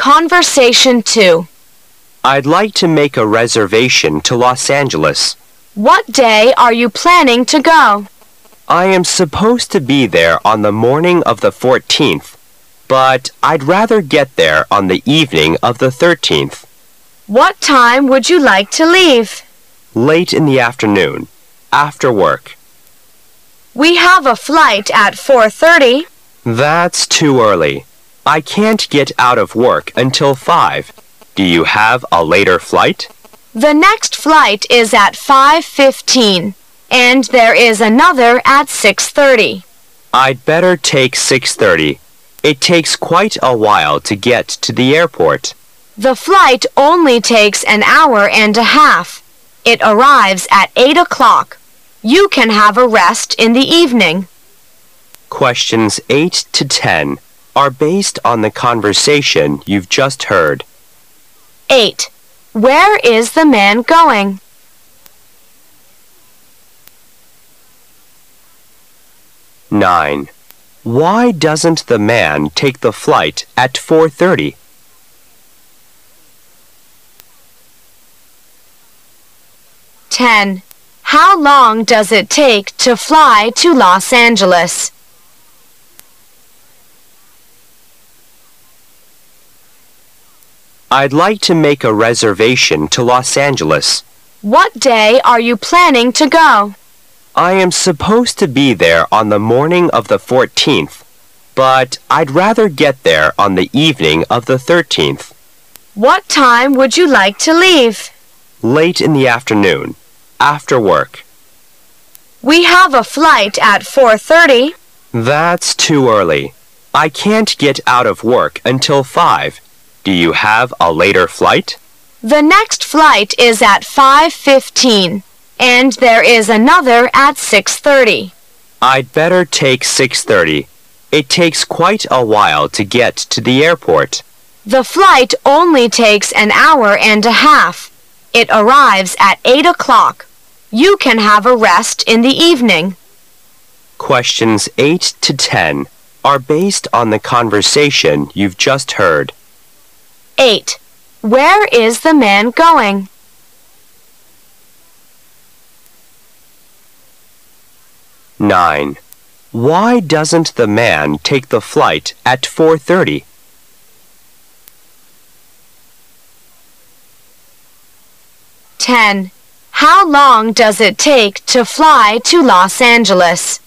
Conversation 2. I'd like to make a reservation to Los Angeles. What day are you planning to go? I am supposed to be there on the morning of the 14th, but I'd rather get there on the evening of the 13th. What time would you like to leave? Late in the afternoon, after work. We have a flight at 4:30. That's too early. I can't get out of work until 5. Do you have a later flight? The next flight is at 5:15, and there is another at 6:30. I'd better take 6:30. It takes quite a while to get to the airport. The flight only takes an hour and a half. It arrives at 8 o'clock. You can have a rest in the evening. Questions 8 to 10 are based on the conversation you've just heard. 8. Where is the man going? 9. Why doesn't the man take the flight at 4:30? 10. How long does it take to fly to Los Angeles? I'd like to make a reservation to Los Angeles. What day are you planning to go? I am supposed to be there on the morning of the 14th, but I'd rather get there on the evening of the 13th. What time would you like to leave? Late in the afternoon, after work. We have a flight at 4:30. That's too early. I can't get out of work until 5. Do you have a later flight? The next flight is at 5:15, and there is another at 6:30. I'd better take 6:30. It takes quite a while to get to the airport. The flight only takes an hour and a half. It arrives at 8 o'clock. You can have a rest in the evening. Questions 8 to 10 are based on the conversation you've just heard. 8. Where is the man going? 9. Why doesn't the man take the flight at 4:30? 10. How long does it take to fly to Los Angeles?